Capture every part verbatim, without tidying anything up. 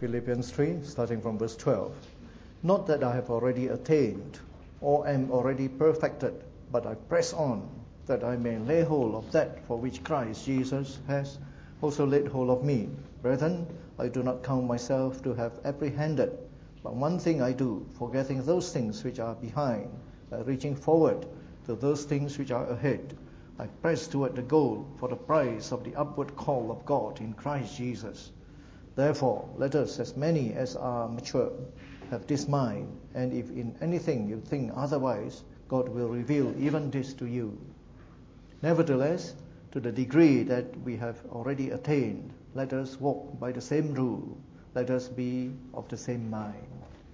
Philippians three, starting from verse twelve. Not that I have already attained or am already perfected, but I press on, that I may lay hold of that for which Christ Jesus has also laid hold of me. Brethren, I do not count myself to have apprehended, but one thing I do, forgetting those things which are behind, by reaching forward to those things which are ahead, I press toward the goal for the prize of the upward call of God in Christ Jesus. Therefore, let us, as many as are mature, have this mind, and if in anything you think otherwise, God will reveal even this to you. Nevertheless, to the degree that we have already attained, let us walk by the same rule, let us be of the same mind.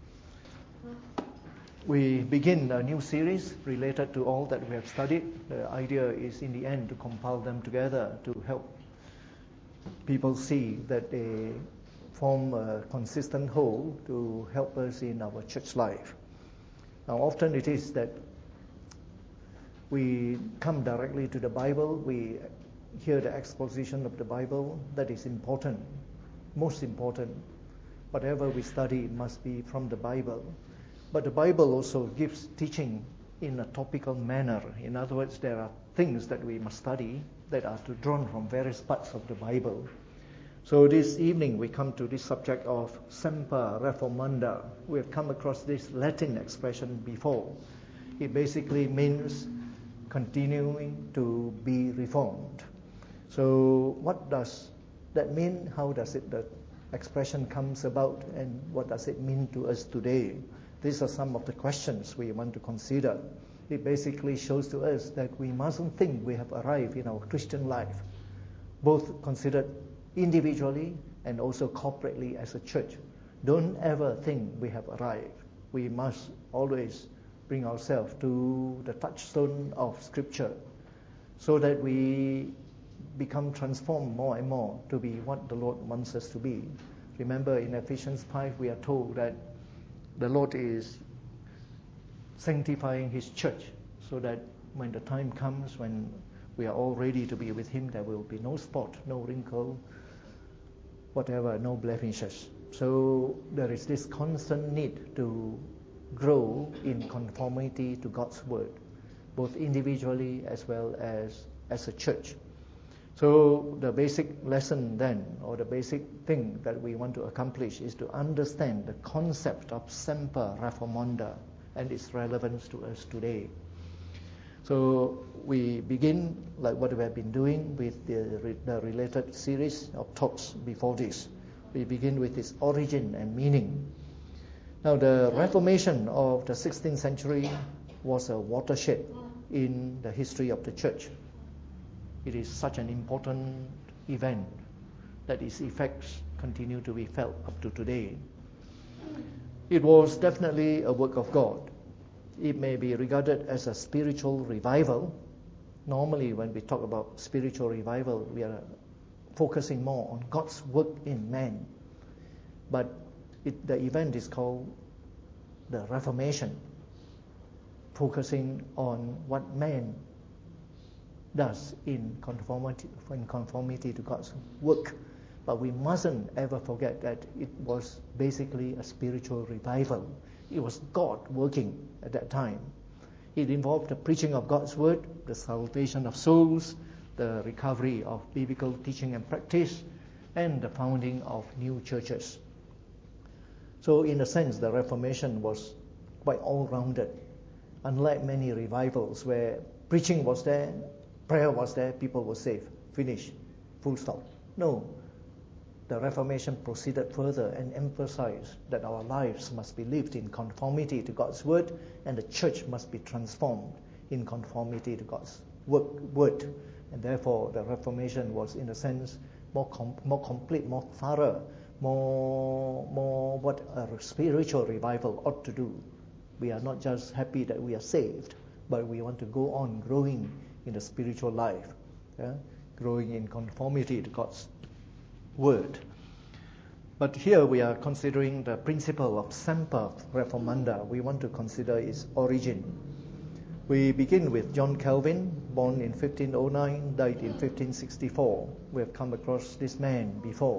We begin a new series related to all that we have studied. The idea is in the end to compile them together to help people see that they form a consistent whole to help us in our church life. Now, often it is that we come directly to the Bible, we hear the exposition of the Bible. That is important, most important. Whatever we study must be from the Bible. But the Bible also gives teaching in a topical manner. In other words, there are things that we must study that are to drawn from various parts of the Bible. So this evening we come to this subject of semper reformanda. We have come across this Latin expression before. It basically means continuing to be reformed. So what does that mean? How does it, the expression comes about, and what does it mean to us today? These are some of the questions we want to consider. It basically shows to us that we mustn't think we have arrived in our Christian life, both considered individually and also corporately as a church. Don't ever think we have arrived. We must always bring ourselves to the touchstone of Scripture so that we become transformed more and more to be what the Lord wants us to be. Remember, in Ephesians five, we are told that the Lord is sanctifying His church so that when the time comes when we are all ready to be with Him, there will be no spot, no wrinkle, whatever, no blemishes. So there is this constant need to grow in conformity to God's Word, both individually as well as as a church. So the basic lesson then, or the basic thing that we want to accomplish, is to understand the concept of semper reformanda and its relevance to us today. So we begin, like what we have been doing with the, the related series of talks before this. We begin with its origin and meaning. Now, the Reformation of the sixteenth century was a watershed in the history of the church. It is such an important event that its effects continue to be felt up to today. It was definitely a work of God. It may be regarded as a spiritual revival. Normally, when we talk about spiritual revival, we are focusing more on God's work in man. But it, the event is called the Reformation, focusing on what man does in conformity, in conformity to God's work. But we mustn't ever forget that it was basically a spiritual revival. It was God working at that time. It involved the preaching of God's word, the salvation of souls, the recovery of biblical teaching and practice, and the founding of new churches. So in a sense, the Reformation was quite all-rounded. Unlike many revivals where preaching was there, prayer was there, people were saved, finished, full stop. No, the Reformation proceeded further and emphasized that our lives must be lived in conformity to God's word, and the church must be transformed in conformity to God's word. And therefore, the Reformation was, in a sense, more com- more complete, more thorough, more more what a spiritual revival ought to do. We are not just happy that we are saved, but we want to go on growing in the spiritual life, yeah? growing in conformity to God's word. But here we are considering the principle of semper reformanda. We want to consider its origin. We begin with John Calvin, born in fifteen oh nine, died in fifteen sixty-four. We have come across this man before.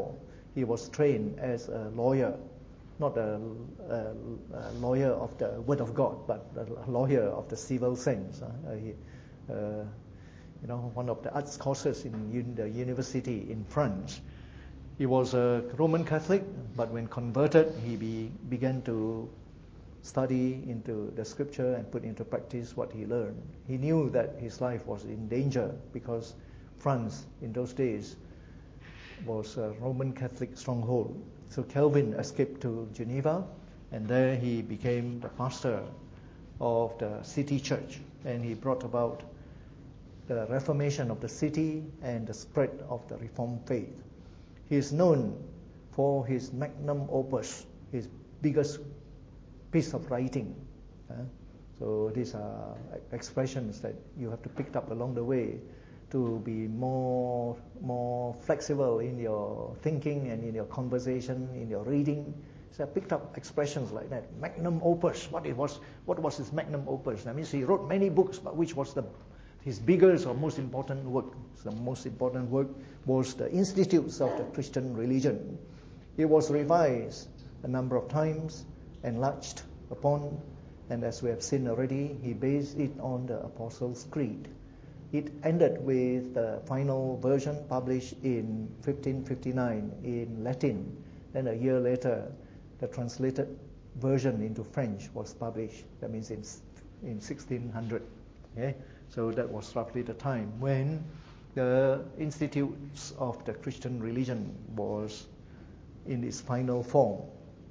he was trained as a lawyer, not a, a, a lawyer of the Word of God, but a lawyer of the civil sense. Uh, he, uh, you know, one of the arts courses in un- the university in France. He was a Roman Catholic, but when converted, he be, began to study into the scripture and put into practice what he learned. He knew that his life was in danger because France in those days was a Roman Catholic stronghold. So Calvin escaped to Geneva, and there he became the pastor of the city church, and he brought about the reformation of the city and the spread of the Reformed faith. He is known for his magnum opus, his biggest piece of writing. Uh, so these are expressions that you have to pick up along the way to be more more flexible in your thinking and in your conversation, in your reading. So I picked up expressions like that. Magnum opus. What it was? What was his magnum opus? That means he wrote many books, but which was the his biggest or most important work? The most important work was the Institutes of the Christian Religion. It was revised a number of times, enlarged upon, and as we have seen already, he based it on the Apostles' Creed. It ended with the final version published in fifteen fifty-nine in Latin. Then a year later, the translated version into French was published. That means in in sixteen hundred. Okay? So that was roughly the time when the Institutes of the Christian Religion was in its final form.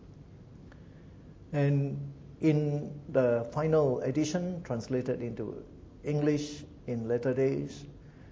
And in the final edition, translated into English in later days,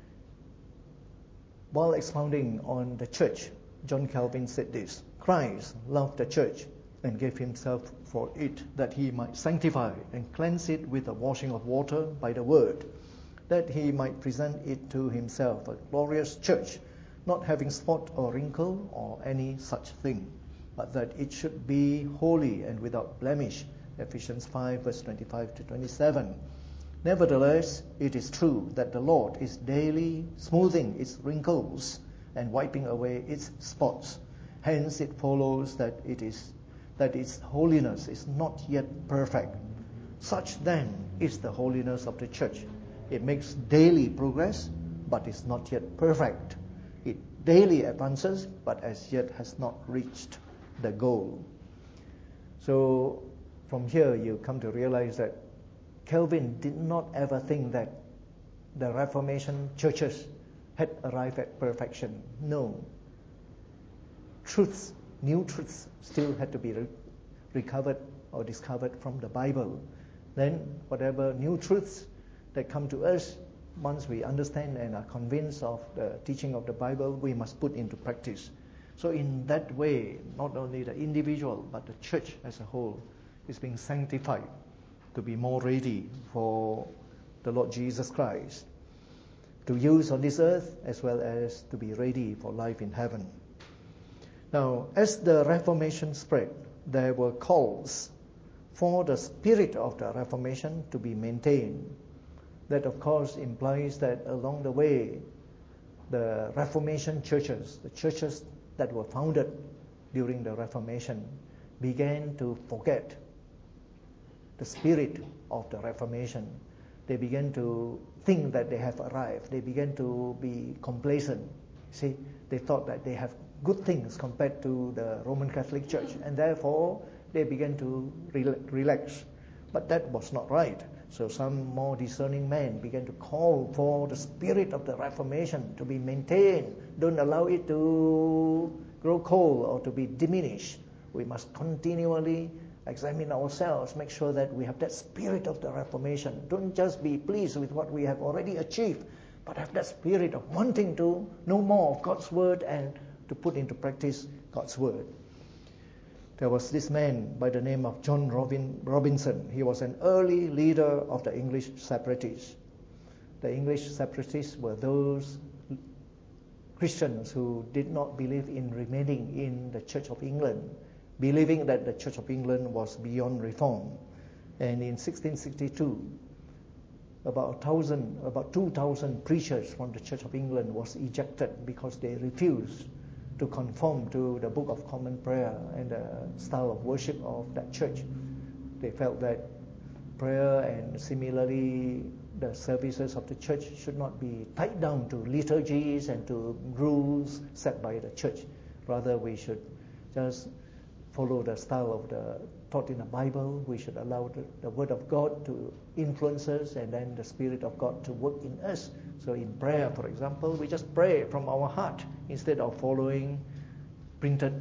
while expounding on the church, John Calvin said this: Christ loved the church and gave himself for it, that he might sanctify and cleanse it with the washing of water by the word, that he might present it to himself a glorious church, not having spot or wrinkle or any such thing, but that it should be holy and without blemish. Ephesians five, verse twenty-five to twenty-seven. Nevertheless, it is true that the Lord is daily smoothing its wrinkles and wiping away its spots. Hence it follows that it is that its holiness is not yet perfect. Such then is the holiness of the church. It makes daily progress, but is not yet perfect. It daily advances, but as yet has not reached the goal. So from here you come to realize that Calvin did not ever think that the Reformation churches had arrived at perfection. No. Truths, new truths still had to be re- recovered or discovered from the Bible. Then whatever new truths that come to us, once we understand and are convinced of the teaching of the Bible, we must put into practice. So in that way, not only the individual, but the church as a whole is being sanctified to be more ready for the Lord Jesus Christ, to use on this earth as well as to be ready for life in heaven. Now, as the Reformation spread, there were calls for the spirit of the Reformation to be maintained. That, of course, implies that along the way, the Reformation churches, the churches that were founded during the Reformation, began to forget the spirit of the Reformation. They began to think that they have arrived. They began to be complacent. See, they thought that they have good things compared to the Roman Catholic Church, and therefore they began to relax. But that was not right. So some more discerning men began to call for the spirit of the Reformation to be maintained. Don't allow it to grow cold or to be diminished. We must continually examine ourselves, make sure that we have that spirit of the Reformation. Don't just be pleased with what we have already achieved, but have that spirit of wanting to know more of God's Word and to put into practice God's Word. There was this man by the name of John Robin, Robinson. He was an early leader of the English separatists. The English separatists were those Christians who did not believe in remaining in the Church of England, believing that the Church of England was beyond reform. And in sixteen sixty-two, about a thousand, about two thousand preachers from the Church of England was ejected because they refused to conform to the Book of Common Prayer and the style of worship of that church. They felt that prayer and similarly the services of the church should not be tied down to liturgies and to rules set by the church. Rather, we should just follow the style of the taught in the Bible. We should allow the, the Word of God to influence us and then the Spirit of God to work in us. So in prayer, for example, we just pray from our heart instead of following printed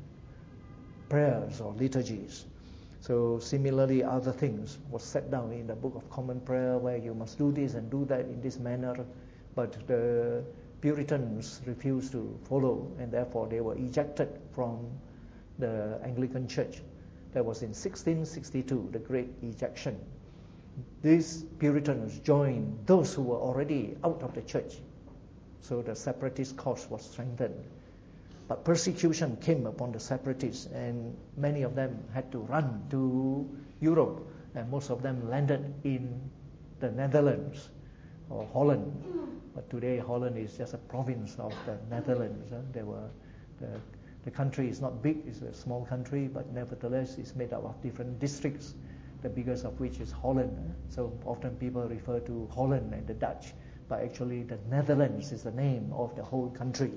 prayers or liturgies. So similarly, other things was set down in the Book of Common Prayer where you must do this and do that in this manner. But the Puritans refused to follow, and therefore they were ejected from the Anglican Church. That was in sixteen sixty-two, the Great Ejection. These Puritans joined those who were already out of the church. So the separatist cause was strengthened. But persecution came upon the separatists, and many of them had to run to Europe, and most of them landed in the Netherlands or Holland. But today Holland is just a province of the Netherlands. Huh? There were the, the country is not big; it's a small country, but nevertheless it's made up of different districts. The biggest of which is Holland. Huh? So often people refer to Holland and the Dutch, but actually the Netherlands is the name of the whole country.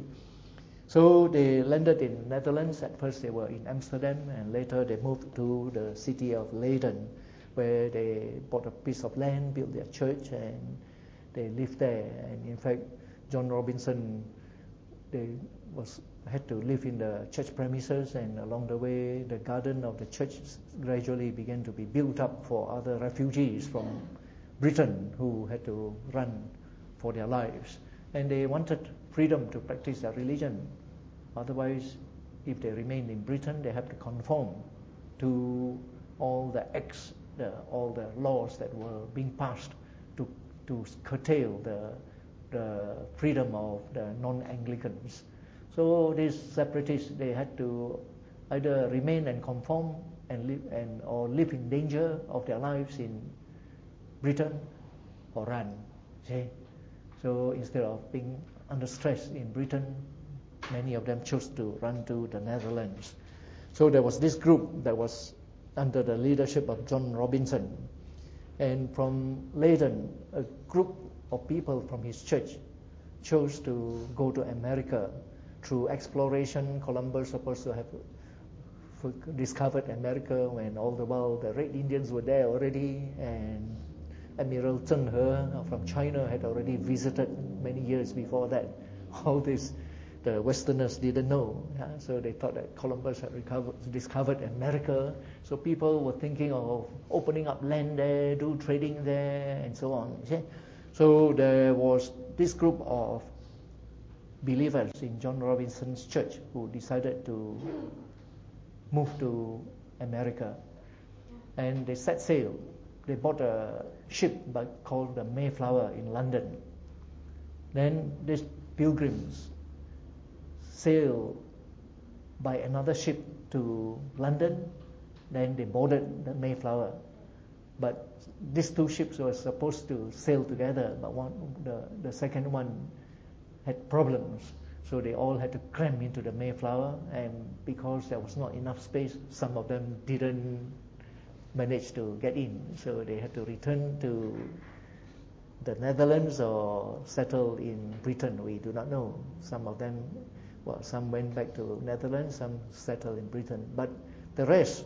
So they landed in Netherlands. At first they were in Amsterdam, and later they moved to the city of Leiden, where they bought a piece of land, built their church, and they lived there. And in fact, John Robinson, they was had to live in the church premises, and along the way, the garden of the church gradually began to be built up for other refugees from Britain who had to run for their lives. And they wanted freedom to practice their religion. Otherwise, if they remained in Britain, they have to conform to all the acts, the, all the laws that were being passed to to curtail the the freedom of the non-Anglicans. So these separatists, they had to either remain and conform and live and or live in danger of their lives in Britain or run. See? So instead of being under stress in Britain, many of them chose to run to the Netherlands. So there was this group that was under the leadership of John Robinson. And from Leiden, a group of people from his church chose to go to America. Through exploration, Columbus supposed to have discovered America when all the while the Red Indians were there already, and Admiral Zheng He from China had already visited many years before that. All this the Westerners didn't know, yeah? So they thought that Columbus had recovered, discovered America. So people were thinking of opening up land there, do trading there, and so on. See? So there was this group of believers in John Robinson's church who decided to move to America, and they set sail. They bought a ship but called the Mayflower in London. Then these pilgrims sailed by another ship to London. Then they boarded the Mayflower. But these two ships were supposed to sail together, but one, the, the second one had problems. So they all had to cram into the Mayflower, and because there was not enough space, some of them didn't manage to get in. So they had to return to the Netherlands or settle in Britain. We do not know. Some of them, well, some went back to Netherlands, some settled in Britain. But the rest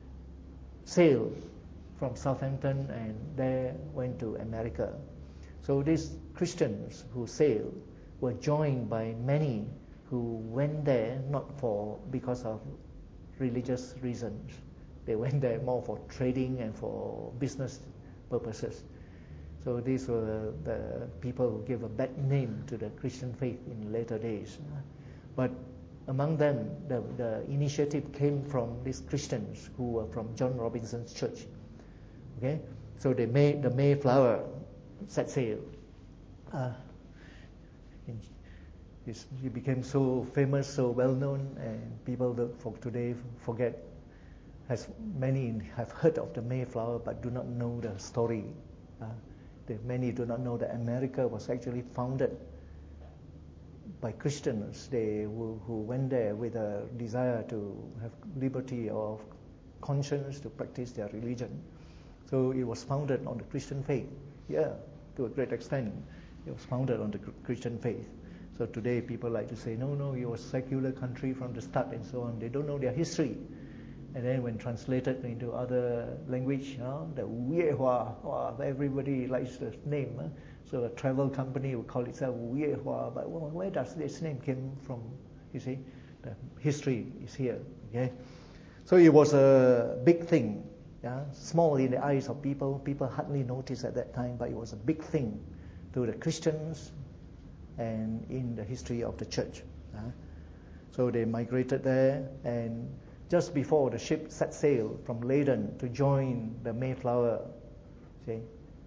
sailed from Southampton and there went to America. So these Christians who sailed were joined by many who went there not for because of religious reasons. They went there more for trading and for business purposes. So these were the people who gave a bad name to the Christian faith in later days. But among them, the, the initiative came from these Christians who were from John Robinson's church. Okay, so they made the Mayflower set sail. Uh, He became so famous, so well known, and people that for today forget. As many have heard of the Mayflower, but do not know the story. Uh, the, many do not know that America was actually founded by Christians they who, who went there with a desire to have liberty of conscience, to practice their religion. So it was founded on the Christian faith. Yeah, to a great extent, it was founded on the Christian faith. So today people like to say, no, no, it was a secular country from the start and so on. They don't know their history. And then when translated into other language, you know, the Wei-Hua, wow, everybody likes the name. Huh? So a travel company would call itself Wei-Hua, but well, where does this name came from? You see, the history is here. Okay, so it was a big thing. Yeah? Small in the eyes of people, people hardly noticed at that time, but it was a big thing to the Christians and in the history of the church. Uh, so they migrated there, and just before the ship set sail from Leyden to join the Mayflower, see,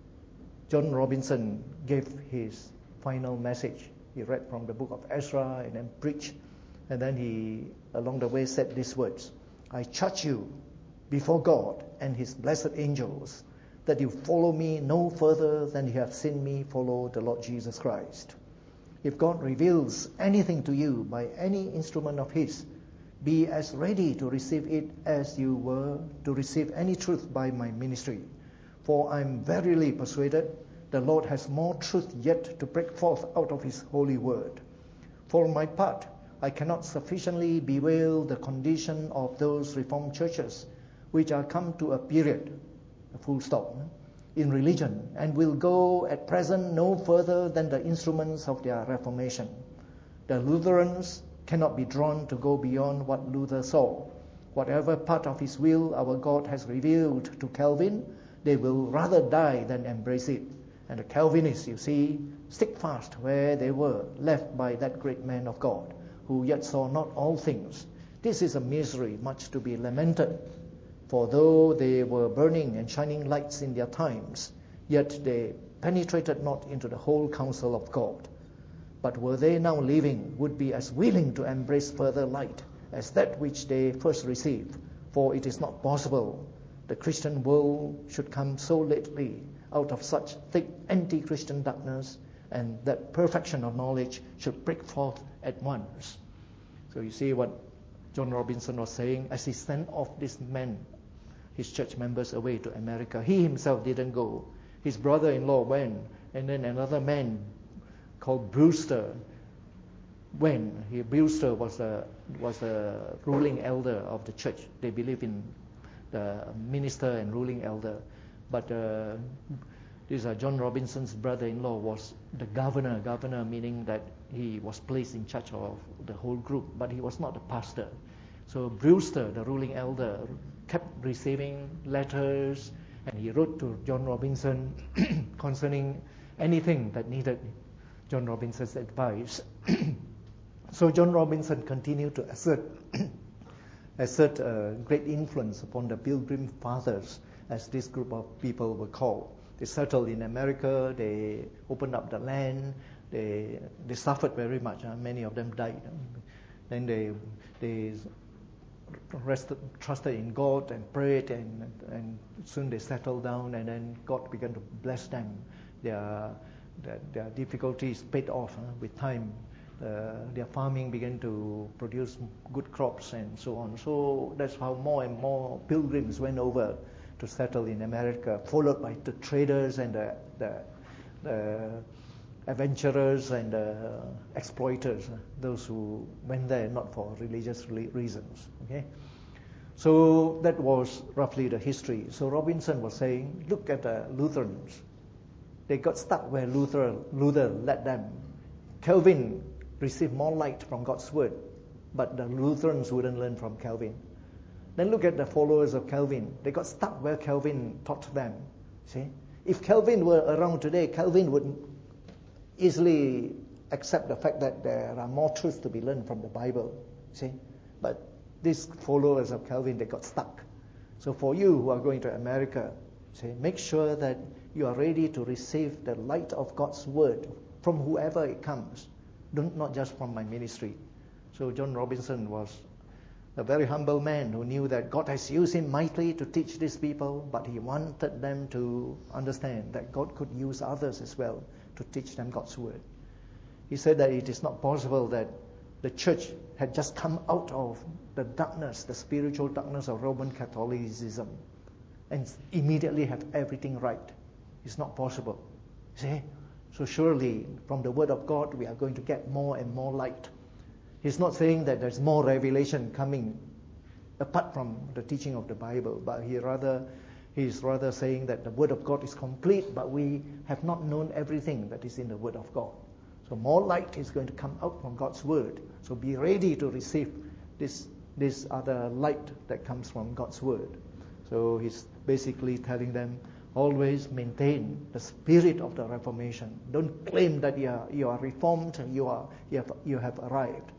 John Robinson gave his final message. He read from the book of Ezra and then preached, and then he, along the way, said these words: I charge you before God and his blessed angels that you follow me no further than you have seen me follow the Lord Jesus Christ. If God reveals anything to you by any instrument of his, be as ready to receive it as you were to receive any truth by my ministry. For I am verily persuaded the Lord has more truth yet to break forth out of his holy word. For my part, I cannot sufficiently bewail the condition of those Reformed churches which are come to a period, a full stop, in religion, and will go at present no further than the instruments of their Reformation. The Lutherans cannot be drawn to go beyond what Luther saw. Whatever part of his will our God has revealed to Calvin, they will rather die than embrace it. And the Calvinists, you see, stick fast where they were, left by that great man of God, who yet saw not all things. This is a misery much to be lamented. For though they were burning and shining lights in their times, yet they penetrated not into the whole counsel of God. But were they now living, would be as willing to embrace further light as that which they first received. For it is not possible the Christian world should come so lately out of such thick anti-Christian darkness, and that perfection of knowledge should break forth at once. So you see what John Robinson was saying as he sent off this man, his church members, away to America. He himself didn't go. His brother-in-law went, and then another man called Brewster went. He, Brewster was a was a ruling elder of the church. They believe in the minister and ruling elder. But uh, this uh, John Robinson's brother-in-law was the governor. Governor meaning that he was placed in charge of the whole group, but he was not the pastor. So Brewster, the ruling elder, kept receiving letters, and he wrote to John Robinson concerning anything that needed John Robinson's advice. So John Robinson continued to assert assert a great influence upon the Pilgrim Fathers, as this group of people were called. They settled in America, they opened up the land, they they suffered very much. Uh, many of them died. Then they they rested, trusted in God and prayed, and and soon they settled down, and then God began to bless them. Their their, their difficulties paid off uh, with time. Uh, their farming began to produce good crops and so on. So that's how more and more pilgrims went over to settle in America, followed by the traders and the, the, the adventurers and the exploiters, uh, those who went there not for religious reasons. Okay, so that was roughly the history. So Robinson was saying, look at the Lutherans. They got stuck where Luther, Luther led them. Calvin received more light from God's word, but the Lutherans wouldn't learn from Calvin. Then look at the followers of Calvin. They got stuck where Calvin taught them. See, if Calvin were around today, Calvin would easily accept the fact that there are more truths to be learned from the Bible. See, but these followers of Calvin, they got stuck. So for you who are going to America, see, make sure that you are ready to receive the light of God's word from whoever it comes, not just from my ministry. So John Robinson was a very humble man who knew that God has used him mightily to teach these people, but he wanted them to understand that God could use others as well to teach them God's word. He said that it is not possible that the church had just come out of the darkness, the spiritual darkness of Roman Catholicism, and immediately have everything right. It's not possible. See? So surely from the Word of God we are going to get more and more light. He's not saying that there's more revelation coming apart from the teaching of the Bible, but he rather he's rather saying that the Word of God is complete, but we have not known everything that is in the Word of God. So more light is going to come out from God's Word. So be ready to receive this this other light that comes from God's Word. So he's basically telling them, always maintain the spirit of the Reformation. Don't claim that you are, you are reformed and you are you have you have arrived.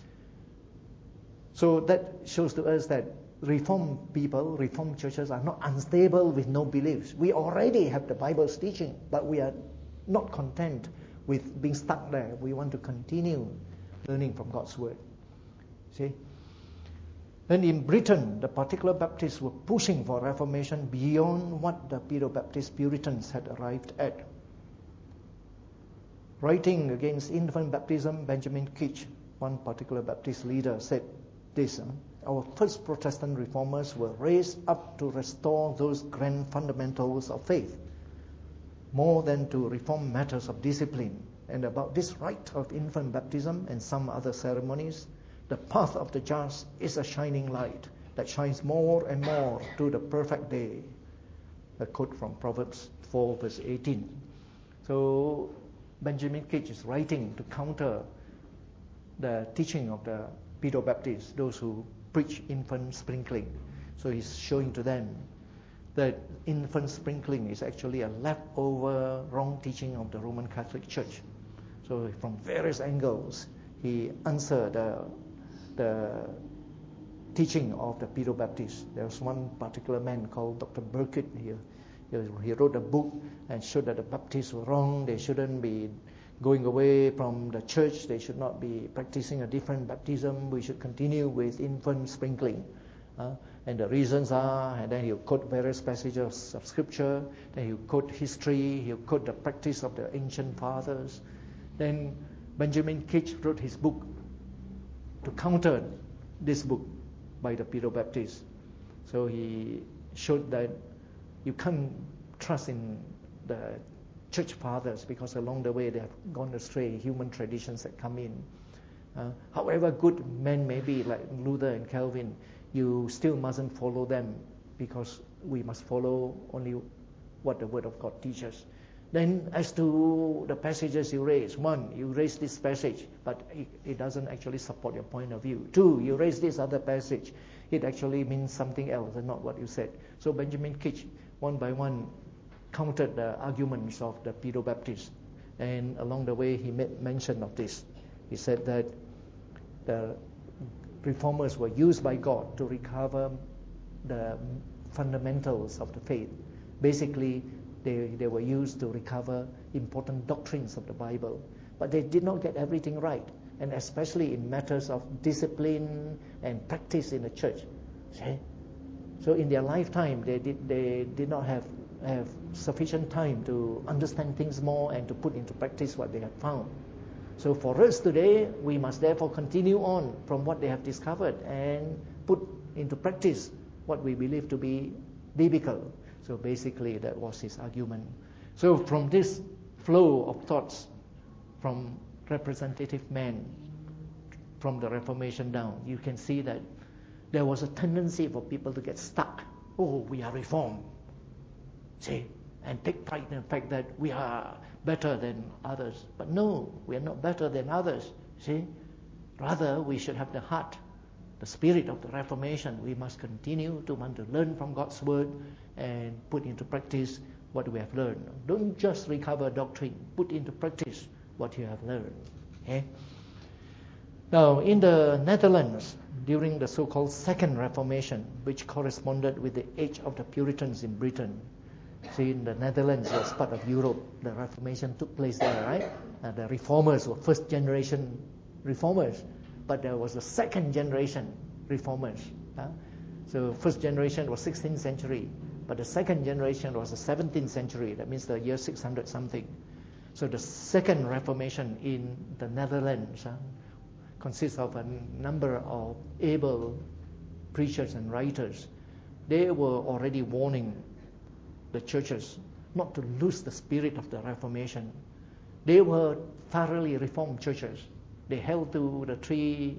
So that shows to us that Reformed people, Reformed churches are not unstable with no beliefs. We already have the Bible's teaching, but we are not content with being stuck there. We want to continue learning from God's Word. See? And in Britain, the particular Baptists were pushing for Reformation beyond what the Pedro-Baptist Puritans had arrived at. Writing against infant baptism, Benjamin Keach, one particular Baptist leader, said this: our first Protestant reformers were raised up to restore those grand fundamentals of faith, more than to reform matters of discipline. And about this rite of infant baptism and some other ceremonies, the path of the just is a shining light that shines more and more to the perfect day. A quote from Proverbs four verse eighteen. So Benjamin Keach is writing to counter the teaching of the Pedro-Baptists, those who preach infant sprinkling. So he's showing to them that infant sprinkling is actually a leftover wrong teaching of the Roman Catholic Church. So from various angles, he answered the, the teaching of the Pedro-Baptists. There was one particular man called Doctor Burkitt here. He wrote a book and showed that the Baptists were wrong. They shouldn't be going away from the church. They should not be practicing a different baptism. We should continue with infant sprinkling. Uh, and the reasons are, and then he'll quote various passages of scripture, then he'll quote history, he'll quote the practice of the ancient fathers. Then Benjamin Keach wrote his book to counter this book by the Pedro-Baptists. So he showed that you can't trust in the church fathers because along the way they have gone astray, human traditions that come in. Uh, however good men may be, like Luther and Calvin, you still mustn't follow them because we must follow only what the Word of God teaches. Then as to the passages you raise, one, you raise this passage, but it, it doesn't actually support your point of view. Two, you raise this other passage, it actually means something else and not what you said. So Benjamin Keach, one by one, countered the arguments of the Pedro-Baptists. And along the way, he made mention of this. He said that the reformers were used by God to recover the fundamentals of the faith. Basically, they, they were used to recover important doctrines of the Bible. But they did not get everything right, and especially in matters of discipline and practice in the church. See? So in their lifetime, they did, they did not have, have sufficient time to understand things more and to put into practice what they had found. So for us today, we must therefore continue on from what they have discovered and put into practice what we believe to be biblical. So basically that was his argument. So from this flow of thoughts from representative men from the Reformation down, you can see that there was a tendency for people to get stuck. Oh, we are reformed. See, and take pride in the fact that we are better than others. But no, we are not better than others. See, rather we should have the heart, the spirit of the Reformation. We must continue to want to learn from God's Word and put into practice what we have learned. Don't just recover doctrine, put into practice what you have learned. Okay? Now, in the Netherlands, during the so-called Second Reformation, which corresponded with the age of the Puritans in Britain. See, in the Netherlands was part of Europe. The Reformation took place there, right? Uh, the reformers were first generation reformers, but there was a second generation reformers. Uh? So first generation was sixteenth century, but the second generation was the seventeenth century. That means the year six hundred something. So the second Reformation in the Netherlands uh, consists of a number of able preachers and writers. They were already warning the churches not to lose the spirit of the Reformation. They were thoroughly Reformed churches. They held to the three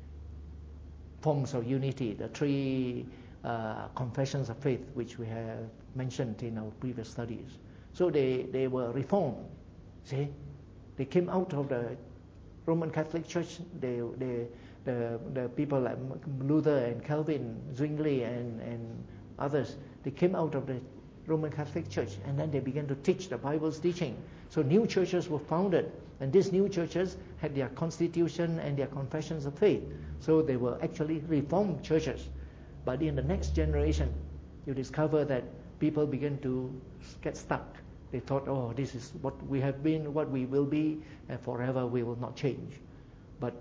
forms of unity, the three uh, confessions of faith, which we have mentioned in our previous studies. So they, they were Reformed. See, they came out of the Roman Catholic Church. They, they, the, the people like Luther and Calvin, Zwingli and, and others, they came out of the Roman Catholic Church, and then they began to teach the Bible's teaching. So new churches were founded, and these new churches had their constitution and their confessions of faith. So they were actually Reformed churches. But in the next generation, you discover that people began to get stuck. They thought, oh, this is what we have been, what we will be, and forever we will not change. But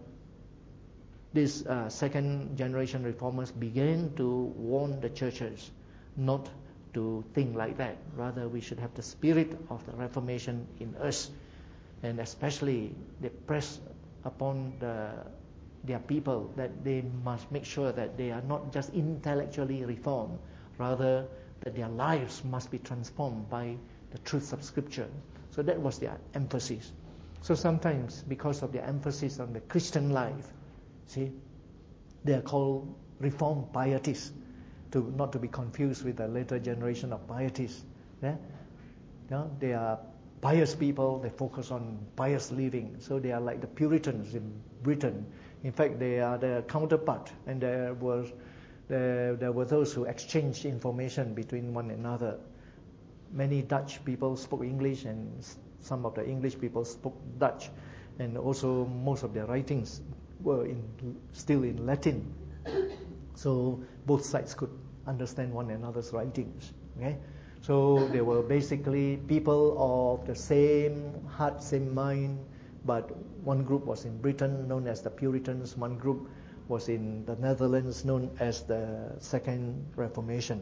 these uh, second generation reformers began to warn the churches not to think like that. Rather, we should have the spirit of the Reformation in us. And especially, they press upon the, their people that they must make sure that they are not just intellectually reformed, rather that their lives must be transformed by the truths of Scripture. So that was their emphasis. So sometimes, because of their emphasis on the Christian life, see, they are called Reformed pietists, to not to be confused with the later generation of pietists. Yeah? Yeah? They are pious people. They focus on pious living. So they are like the Puritans in Britain. In fact, they are the counterpart, and there was there, there were those who exchanged information between one another. Many Dutch people spoke English, and some of the English people spoke Dutch, and also most of their writings were in, still in Latin. So both sides could understand one another's writings. Okay, so they were basically people of the same heart, same mind. But one group was in Britain, known as the Puritans. One group was in the Netherlands, known as the Second Reformation.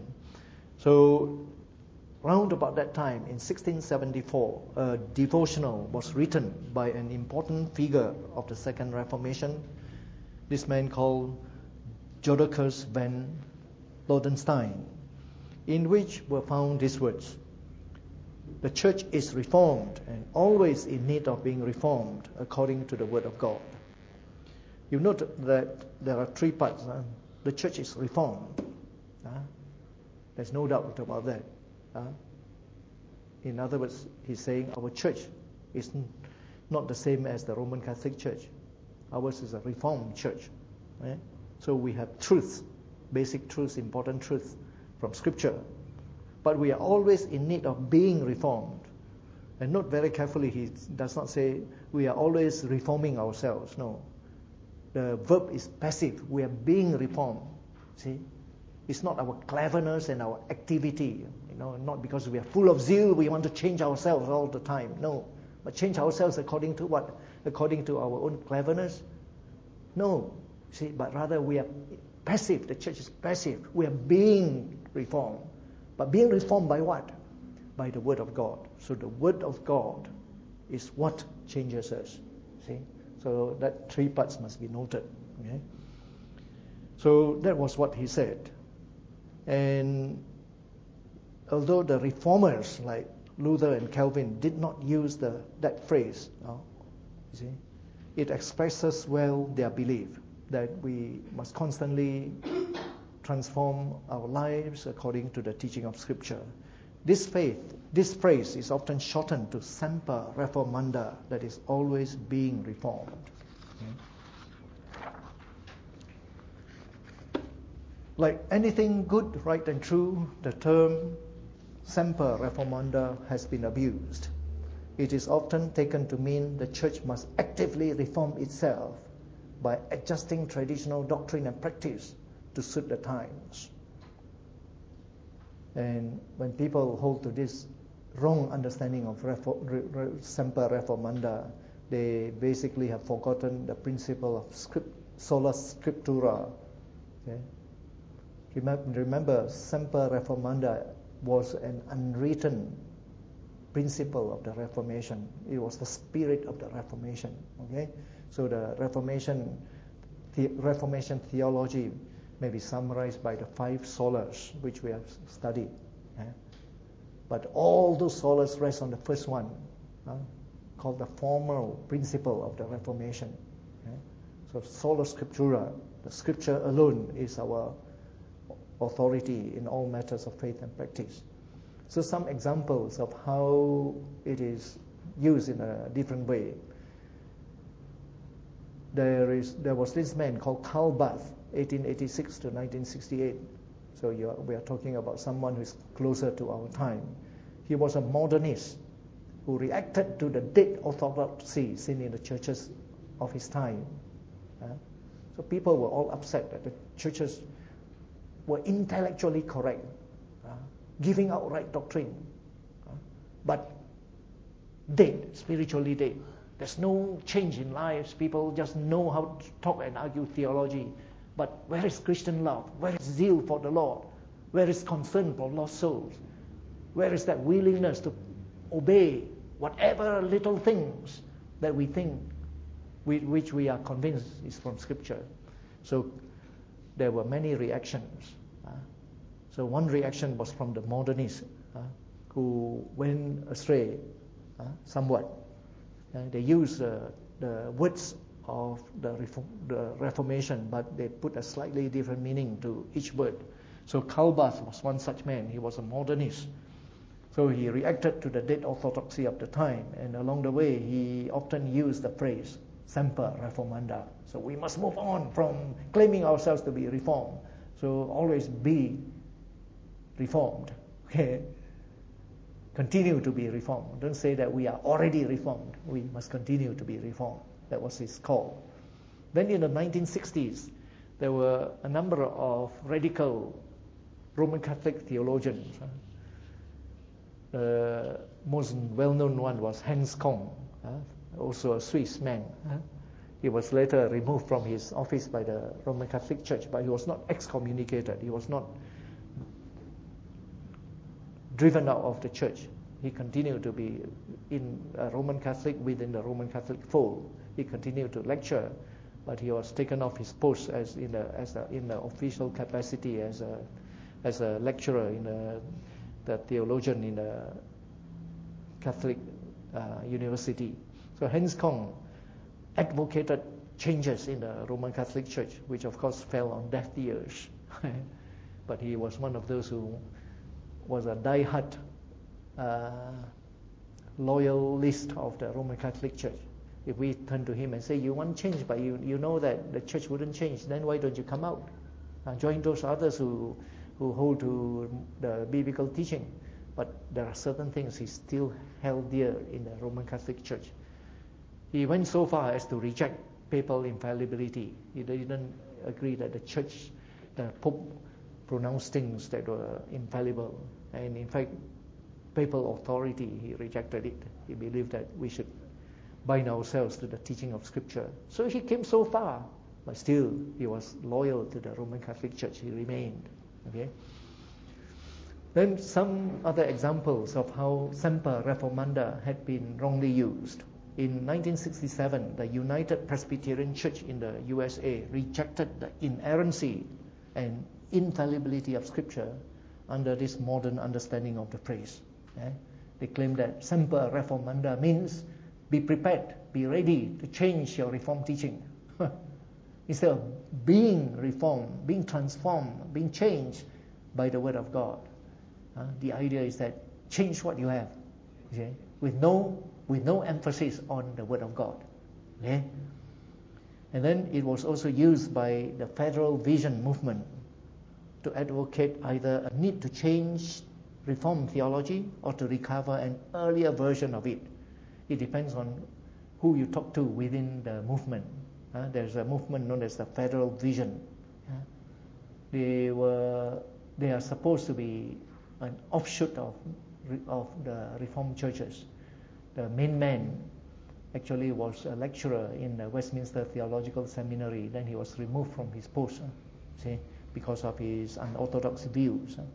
So round about that time, in sixteen seventy-four, a devotional was written by an important figure of the Second Reformation. This man called Jodocus van Lodenstein, in which were found these words: the church is reformed and always in need of being reformed according to the Word of God. You note that there are three parts. Huh? The church is reformed. Huh? There's no doubt about that. Huh? In other words, he's saying our church is not the same as the Roman Catholic Church. Ours is a reformed church. Right? So we have truths, basic truths, important truths from Scripture. But we are always in need of being reformed. And note very carefully, he does not say we are always reforming ourselves. No. The verb is passive. We are being reformed. See? It's not our cleverness and our activity. You know, not because we are full of zeal, we want to change ourselves all the time. No. But change ourselves according to what? According to our own cleverness? No. See, but rather we are passive. The church is passive. We are being reformed. But being reformed by what? By the Word of God. So the Word of God is what changes us. See? So that three parts must be noted. Okay? So that was what he said. And although the reformers like Luther and Calvin did not use the that phrase, no, you see, it expresses well their belief that we must constantly transform our lives according to the teaching of Scripture. This faith, this phrase is often shortened to semper reformanda, that is always being reformed. Okay. Like anything good, right, and true, the term semper reformanda has been abused. It is often taken to mean the church must actively reform itself by adjusting traditional doctrine and practice to suit the times. And when people hold to this wrong understanding of refor- re- re- semper reformanda, they basically have forgotten the principle of script, sola scriptura. Okay? Remember, remember, semper reformanda was an unwritten principle of the Reformation. It was the spirit of the Reformation. Okay, so the Reformation, the Reformation theology may be summarized by the five solas which we have studied. Eh? But all those solas rest on the first one, uh, called the formal principle of the Reformation. Eh? So sola scriptura, the scripture alone is our authority in all matters of faith and practice. So some examples of how it is used in a different way. There is there was this man called Karl Barth, eighteen eighty-six to nineteen sixty-eight. So you are, we are talking about someone who is closer to our time. He was a modernist who reacted to the dead orthodoxy seen in the churches of his time. Uh, so people were all upset that the churches were intellectually correct, uh, giving out right doctrine, uh, but dead, spiritually dead. There's no change in lives. People just know how to talk and argue theology. But where is Christian love? Where is zeal for the Lord? Where is concern for lost souls? Where is that willingness to obey whatever little things that we think, we, which we are convinced is from Scripture? So there were many reactions. Uh, so one reaction was from the modernists uh, who went astray uh, somewhat. Uh, they used uh, the words of the, reform, the Reformation, but they put a slightly different meaning to each word. So Karl Barth was one such man. He was a modernist. So he reacted to the dead orthodoxy of the time, and along the way he often used the phrase semper reformanda. So we must move on from claiming ourselves to be reformed. So always be reformed. Okay? Continue to be reformed. Don't say that we are already reformed. We must continue to be reformed. That was his call. Then in the nineteen sixties, there were a number of radical Roman Catholic theologians. The most well-known one was Hans Kong, also a Swiss man. He was later removed from his office by the Roman Catholic Church, but he was not excommunicated. He was not driven out of the church. He continued to be in a Roman Catholic within the Roman Catholic fold. He continued to lecture, but he was taken off his post as in a, as a, in the official capacity as a as a lecturer in a, the theologian in a Catholic uh, university. So Hans Kong advocated changes in the Roman Catholic Church, which of course fell on deaf ears. But he was one of those who was a die-hard uh, loyalist of the Roman Catholic Church. If we turn to him and say, you want change, but you, you know that the church wouldn't change, then why don't you come out? Uh, join those others who, who hold to the biblical teaching. But there are certain things he still held dear in the Roman Catholic Church. He went so far as to reject papal infallibility. He didn't agree that the church, the Pope, pronounced things that were infallible. And in fact, papal authority, he rejected it. He believed that we should bind ourselves to the teaching of Scripture. So he came so far, but still he was loyal to the Roman Catholic Church. He remained. Okay. Then some other examples of how semper reformanda had been wrongly used. In nineteen sixty-seven, the United Presbyterian Church in the U S A rejected the inerrancy and infallibility of Scripture under this modern understanding of the phrase. Eh? They claim that semper reformanda means be prepared, be ready to change your reformed teaching. Instead of being reformed, being transformed, being changed by the Word of God. Uh, the idea is that change what you have, okay? with no with no emphasis on the Word of God. Okay? And then it was also used by the Federal Vision movement to advocate either a need to change Reformed theology or to recover an earlier version of it. It depends on who you talk to within the movement. Uh, there's a movement known as the Federal Vision. Uh, they were they are supposed to be an offshoot of of the Reformed churches. The main man actually was a lecturer in the Westminster Theological Seminary. Then he was removed from his post, uh, see, because of his unorthodox views. Uh.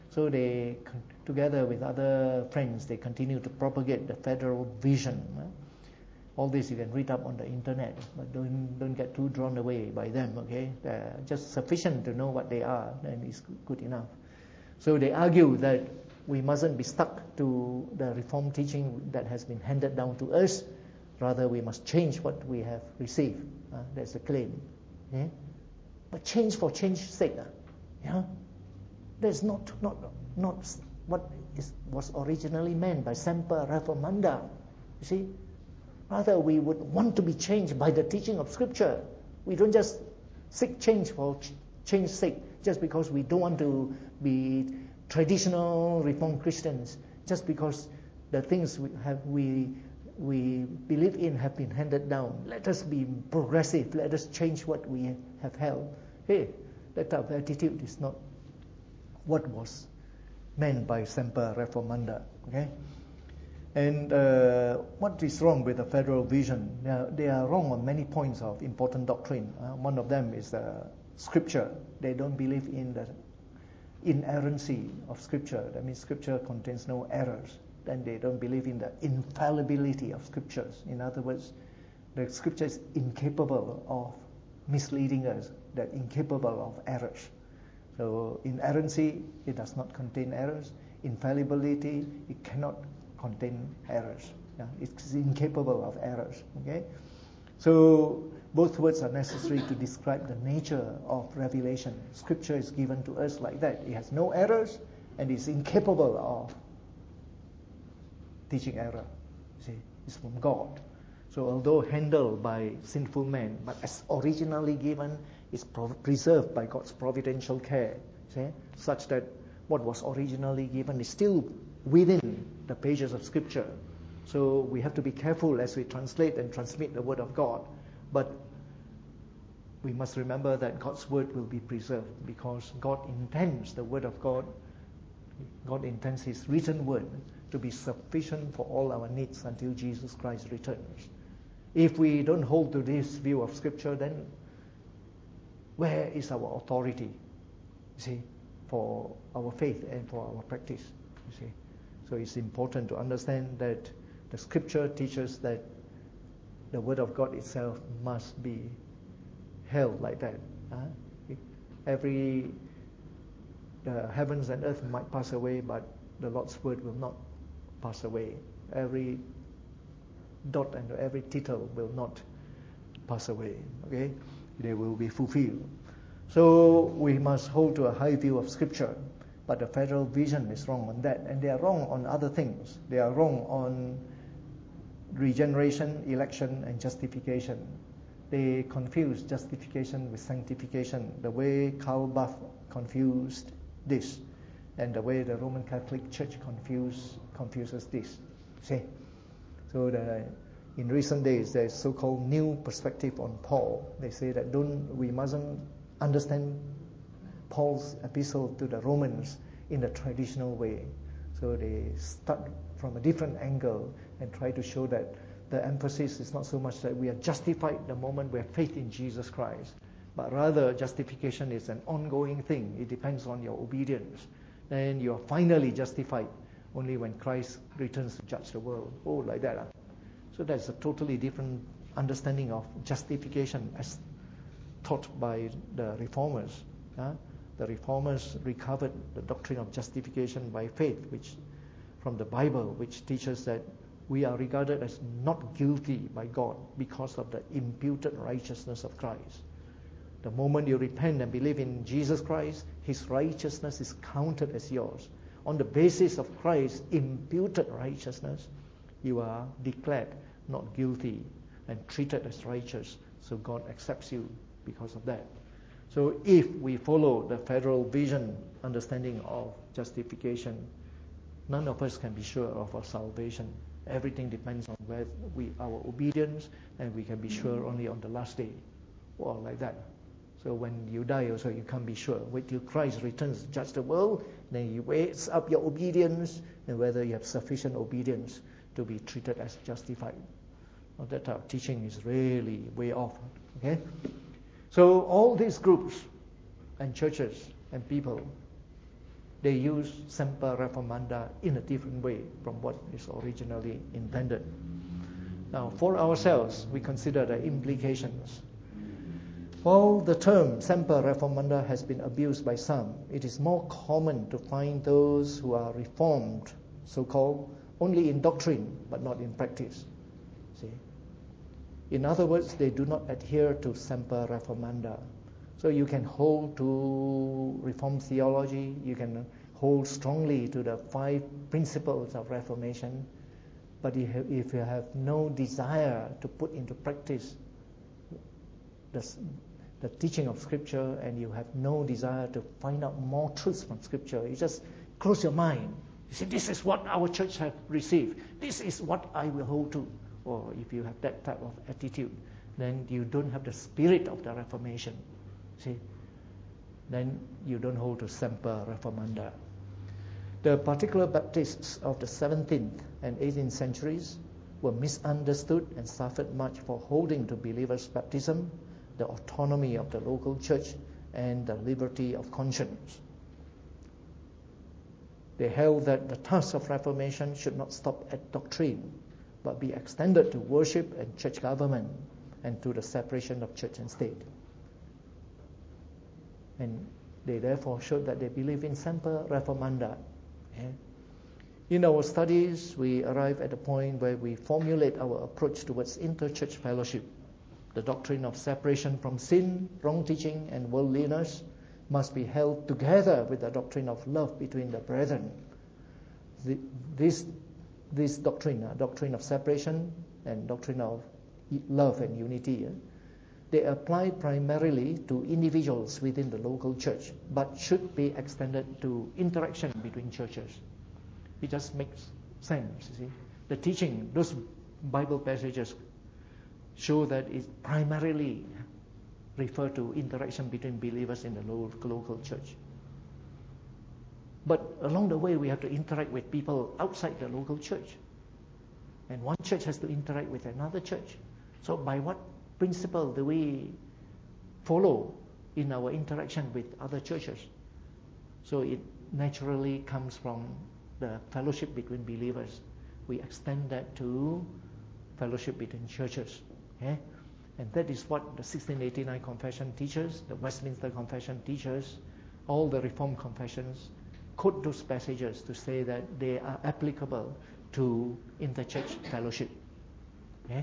So they, together with other friends, they continue to propagate the federal vision. All this you can read up on the internet, but don't don't get too drawn away by them. Okay, they're just sufficient to know what they are, and it's good enough. So they argue that we mustn't be stuck to the Reformed teaching that has been handed down to us. Rather, we must change what we have received. Uh, that's the claim. Okay? But change for change's sake, uh, yeah, that's not not not what is was originally meant by Semper Reformanda. You see. Rather, we would want to be changed by the teaching of Scripture. We don't just seek change for ch- change's sake, just because we don't want to be traditional Reformed Christians, just because the things we have we we believe in have been handed down. Let us be progressive. Let us change what we have held. Hey, that type of attitude is not what was meant by Semper Reformanda. Okay. And uh, what is wrong with the federal vision? They are, they are wrong on many points of important doctrine. Uh, one of them is the Scripture. They don't believe in the inerrancy of Scripture. That means Scripture contains no errors. Then they don't believe in the infallibility of Scriptures. In other words, the Scripture is incapable of misleading us, that incapable of errors. So inerrancy, it does not contain errors. Infallibility, it cannot contain errors. Yeah? It's incapable of errors. Okay, so both words are necessary to describe the nature of revelation. Scripture is given to us like that. It has no errors and is incapable of teaching error. See, it's from God. So although handled by sinful men, but as originally given, is preserved by God's providential care. See, such that what was originally given is still within the pages of Scripture. So we have to be careful as we translate and transmit the Word of God. But we must remember that God's Word will be preserved because God intends the Word of God, God intends His written Word to be sufficient for all our needs until Jesus Christ returns. If we don't hold to this view of Scripture, then where is our authority, you see, for our faith and for our practice, you see? So it's important to understand that the Scripture teaches that the Word of God itself must be held like that. Uh, every the heavens and earth might pass away, but the Lord's Word will not pass away. Every dot and every tittle will not pass away. Okay, they will be fulfilled. So we must hold to a high view of Scripture. But the federal vision is wrong on that, and they are wrong on other things. They are wrong on regeneration, election, and justification. They confuse justification with sanctification, the way Karl Barth confused this, and the way the Roman Catholic Church confuse, confuses this. See? So the, in recent days, there's so-called new perspective on Paul. They say that don't we mustn't understand Paul's epistle to the Romans in the traditional way. So they start from a different angle and try to show that the emphasis is not so much that we are justified the moment we have faith in Jesus Christ, but rather justification is an ongoing thing. It depends on your obedience. Then you are finally justified only when Christ returns to judge the world. Oh, like that. Huh? So that's a totally different understanding of justification as taught by the Reformers. Huh? The Reformers recovered the doctrine of justification by faith, which from the Bible, which teaches that we are regarded as not guilty by God because of the imputed righteousness of Christ. The moment you repent and believe in Jesus Christ, His righteousness is counted as yours. On the basis of Christ's imputed righteousness, you are declared not guilty and treated as righteous. So God accepts you because of that. So if we follow the federal vision understanding of justification, none of us can be sure of our salvation. Everything depends on where we our obedience, and we can be sure only on the last day. Well, like that. So when you die also, you can't be sure. Wait till Christ returns to judge the world, then He weighs up your obedience and whether you have sufficient obedience to be treated as justified. Now, that type of teaching is really way off. Okay? So all these groups and churches and people they use Semper Reformanda in a different way from what is originally intended. Now, for ourselves, we consider the implications. While the term Semper Reformanda has been abused by some, it is more common to find those who are reformed, so-called, only in doctrine but not in practice. See? In other words, they do not adhere to Semper Reformanda. So you can hold to Reformed theology, you can hold strongly to the five principles of Reformation, but if you have no desire to put into practice the, the teaching of Scripture, and you have no desire to find out more truths from Scripture, you just close your mind. You say, this is what our church have received. This is what I will hold to. Or if you have that type of attitude, then you don't have the spirit of the Reformation. See? Then you don't hold to Semper Reformanda. The particular Baptists of the seventeenth and eighteenth centuries were misunderstood and suffered much for holding to believers' baptism, the autonomy of the local church, and the liberty of conscience. They held that the task of Reformation should not stop at doctrine, but be extended to worship and church government, and to the separation of church and state. And they therefore showed that they believe in Semper Reformanda. Okay? In our studies, we arrive at a point where we formulate our approach towards interchurch fellowship. The doctrine of separation from sin, wrong teaching, and worldliness must be held together with the doctrine of love between the brethren. The, this, this doctrine, uh, doctrine of separation and doctrine of love and unity, uh, they apply primarily to individuals within the local church, but should be extended to interaction between churches. It just makes sense, you see. The teaching, those Bible passages show that it primarily refer to interaction between believers in the local church. But along the way, we have to interact with people outside the local church. And one church has to interact with another church. So by what principle do we follow in our interaction with other churches? So it naturally comes from the fellowship between believers. We extend that to fellowship between churches. Okay? And that is what the sixteen eighty-nine Confession teaches, the Westminster Confession teaches, all the Reformed confessions quote those passages to say that they are applicable to interchurch fellowship. Okay?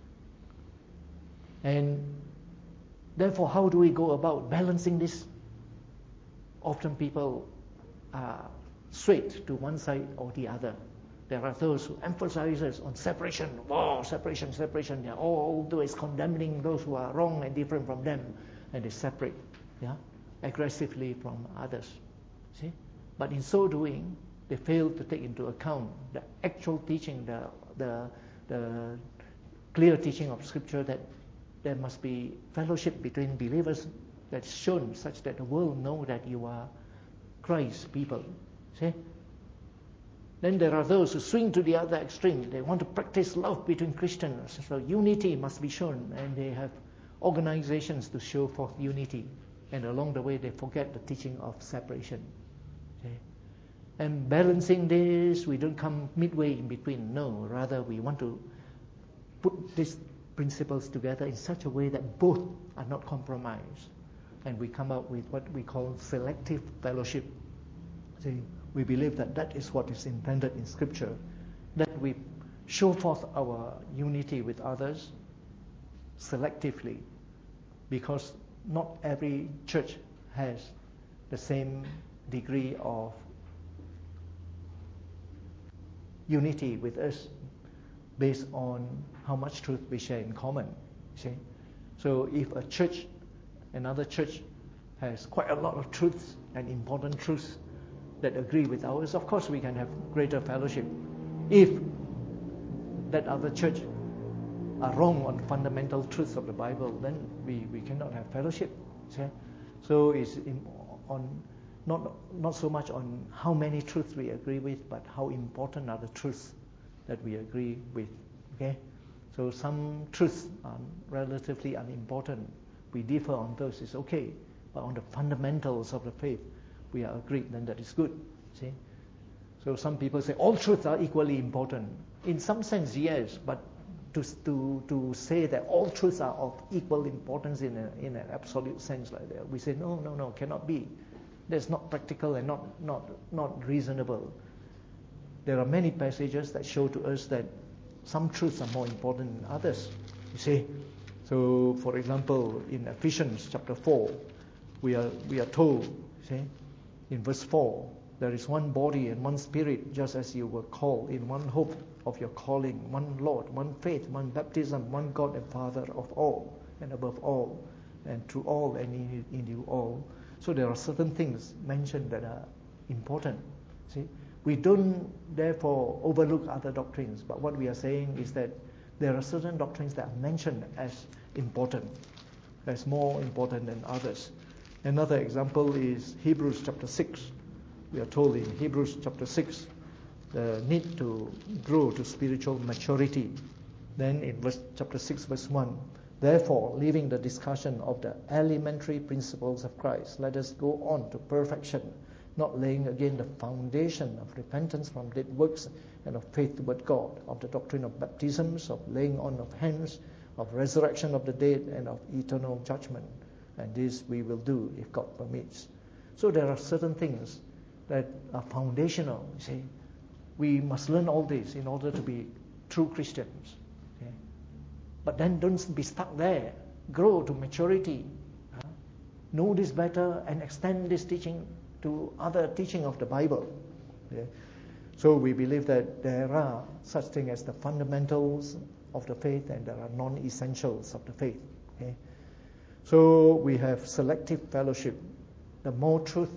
And therefore, how do we go about balancing this? Often people are swayed to one side or the other. There are those who emphasize on separation. Wow, separation, separation. They are always condemning those who are wrong and different from them, and they separate, yeah, aggressively from others. See, but in so doing, they fail to take into account the actual teaching, the the the clear teaching of Scripture that there must be fellowship between believers that's shown such that the world know that you are Christ's people. See? Then there are those who swing to the other extreme. They want to practice love between Christians. So unity must be shown, and they have organizations to show forth unity. And along the way, they forget the teaching of separation. Okay? And balancing this, we don't come midway in between. No, rather we want to put these principles together in such a way that both are not compromised. And we come up with what we call selective fellowship. See? We believe that that is what is intended in Scripture, that we show forth our unity with others selectively, because not every church has the same degree of unity with us based on how much truth we share in common. See? So if a church, another church, has quite a lot of truths and important truths that agree with ours, of course we can have greater fellowship. If that other church are wrong on fundamental truths of the Bible, then we, we cannot have fellowship. See? So it's in, on not not so much on how many truths we agree with, but how important are the truths that we agree with. Okay? So some truths are relatively unimportant. We differ on those, it's okay. But on the fundamentals of the faith, we are agreed, then that is good. See? So some people say all truths are equally important. In some sense, yes, but to to to say that all truths are of equal importance in a, in an absolute sense like that, we say no, no, no, cannot be. That's not practical and not not not reasonable. There are many passages that show to us that some truths are more important than others. You see, so for example, in Ephesians chapter four, we are we are told, see, in verse four, there is one body and one spirit, just as you were called in one hope of your calling, one Lord, one faith, one baptism, one God and Father of all, and above all, and through all, and in, in you all. So there are certain things mentioned that are important. See, we don't therefore overlook other doctrines, but what we are saying is that there are certain doctrines that are mentioned as important, as more important than others. Another example is Hebrews chapter six. We are told in Hebrews chapter six the need to grow to spiritual maturity. Then in verse chapter six, verse one, therefore, leaving the discussion of the elementary principles of Christ, let us go on to perfection, not laying again the foundation of repentance from dead works and of faith toward God, of the doctrine of baptisms, of laying on of hands, of resurrection of the dead, and of eternal judgment. And this we will do if God permits. So there are certain things that are foundational. You see, we must learn all this in order to be true Christians. Okay? But then don't be stuck there. Grow to maturity. Huh? Know this better and extend this teaching to other teaching of the Bible. Okay? So we believe that there are such things as the fundamentals of the faith and there are non-essentials of the faith. Okay? So we have selective fellowship. The more truth,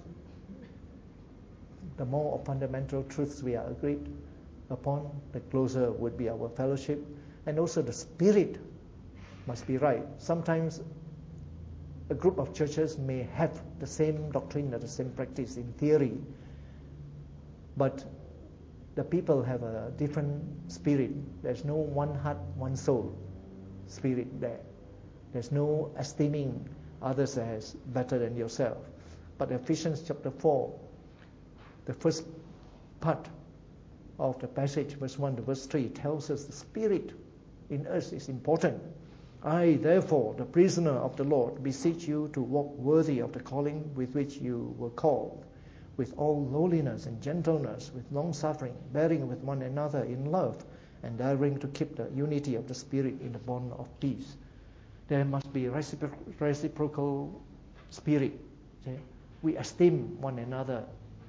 the more fundamental truths we are agreed upon, the closer would be our fellowship. And also the spirit must be right. Sometimes a group of churches may have the same doctrine or the same practice in theory, but the people have a different spirit. There's no one heart, one soul spirit there. There's no esteeming others as better than yourself. But Ephesians chapter four, the first part of the passage, verse one to verse three, tells us the spirit in us is important. I, therefore, the prisoner of the Lord, beseech you to walk worthy of the calling with which you were called, with all lowliness and gentleness, with long-suffering, bearing with one another in love, and daring to keep the unity of the Spirit in the bond of peace. There must be recipro- reciprocal spirit. Okay? We esteem one another.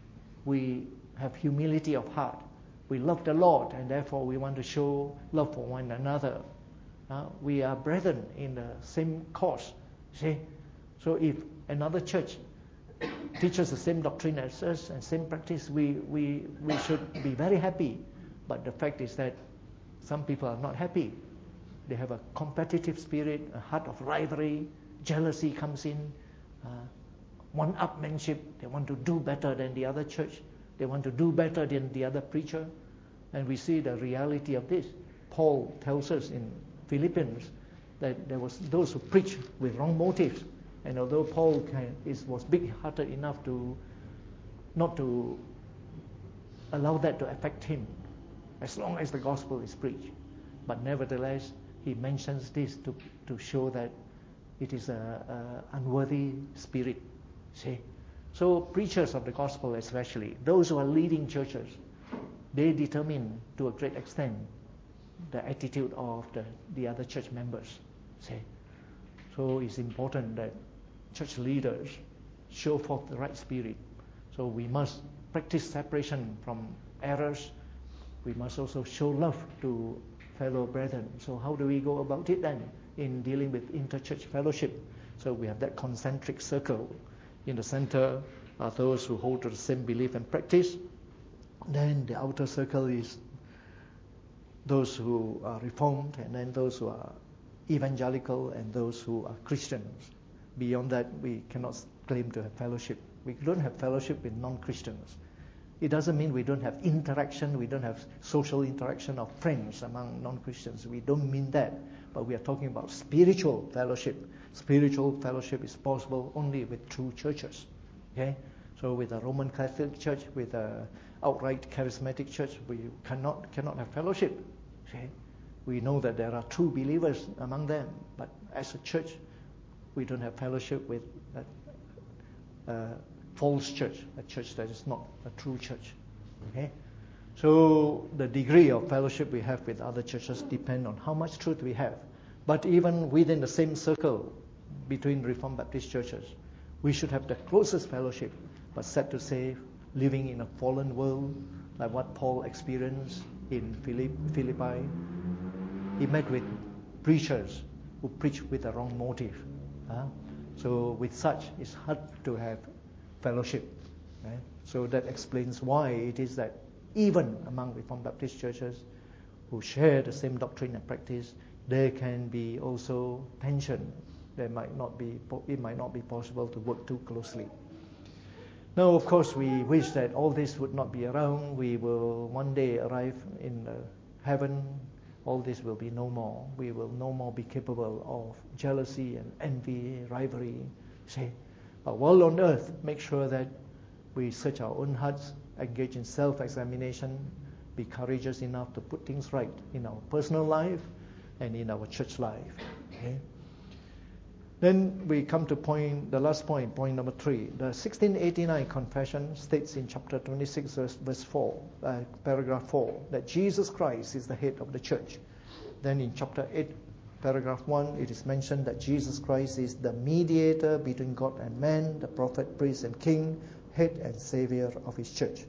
We have humility of heart. We love the Lord, and therefore we want to show love for one another. Uh, we are brethren in the same cause. See? So if another church teaches the same doctrine as us and same practice, we, we, we should be very happy. But the fact is that some people are not happy. They have a competitive spirit, a heart of rivalry, jealousy comes in, uh, one-upmanship. They want to do better than the other church. They want to do better than the other preacher. And we see the reality of this. Paul tells us in Philippians that there was those who preach with wrong motives. And although Paul can, is, was big-hearted enough to not to allow that to affect him, as long as the gospel is preached. But nevertheless, he mentions this to, to show that it is an unworthy spirit. See? So preachers of the gospel especially, those who are leading churches, they determine to a great extent the attitude of the, the other church members. See? So it's important that church leaders show forth the right spirit. So we must practice separation from errors. We must also show love to fellow brethren. So how do we go about it then in dealing with inter-church fellowship? So we have that concentric circle. In the center are those who hold to the same belief and practice. Then the outer circle is those who are reformed, and then those who are evangelical, and those who are Christians. Beyond that, we cannot claim to have fellowship. We don't have fellowship with non-Christians. It doesn't mean we don't have interaction, we don't have social interaction of friends among non-Christians. We don't mean that. But we are talking about spiritual fellowship. Spiritual fellowship is possible only with true churches. Okay? So with a Roman Catholic Church, with a outright charismatic church, we cannot cannot have fellowship. Okay? We know that there are true believers among them, but as a church, we don't have fellowship with a, a false church, a church that is not a true church. Okay? So the degree of fellowship we have with other churches depend on how much truth we have. But even within the same circle between Reformed Baptist churches, we should have the closest fellowship. But sad to say, living in a fallen world, like what Paul experienced in Philippi, he met with preachers who preach with the wrong motive. Huh? So with such, it's hard to have fellowship. Right? So that explains why it is that even among Reformed Baptist churches who share the same doctrine and practice, there can be also tension. There might not be, it might not be possible to work too closely. Now, of course, we wish that all this would not be around. We will one day arrive in uh, heaven. All this will be no more. We will no more be capable of jealousy and envy, rivalry. See? But while on earth, make sure that we search our own hearts, engage in self-examination, be courageous enough to put things right in our personal life and in our church life. Okay? Then we come to point, the last point, point number three. The sixteen eighty-nine Confession states in chapter twenty-six, verse, verse four, uh, paragraph four, that Jesus Christ is the head of the church. Then in chapter eight, paragraph one, it is mentioned that Jesus Christ is the mediator between God and man, the prophet, priest, and king, head and savior of his church.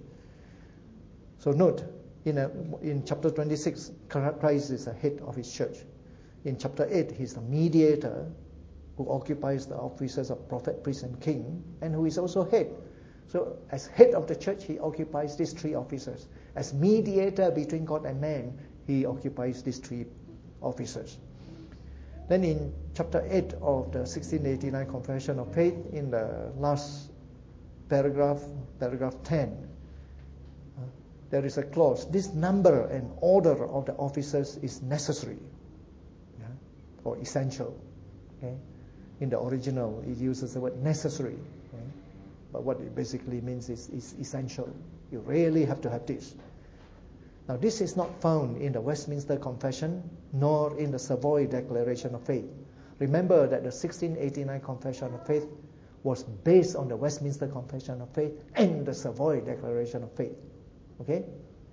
So note, in, a, in chapter twenty-six, Christ is the head of his church. In chapter eight, he's the mediator who occupies the offices of prophet, priest, and king, and who is also head. So as head of the church, he occupies these three offices. As mediator between God and man, he occupies these three offices. Then in chapter eight of the sixteen eighty-nine Confession of Faith, in the last paragraph, paragraph ten, uh, there is a clause, this number and order of the officers is necessary, yeah, or essential. Okay? In the original, it uses the word necessary. Okay? But what it basically means is, is essential. You really have to have this. Now, this is not found in the Westminster Confession, nor in the Savoy Declaration of Faith. Remember that the sixteen eighty-nine Confession of Faith was based on the Westminster Confession of Faith and the Savoy Declaration of Faith. Okay?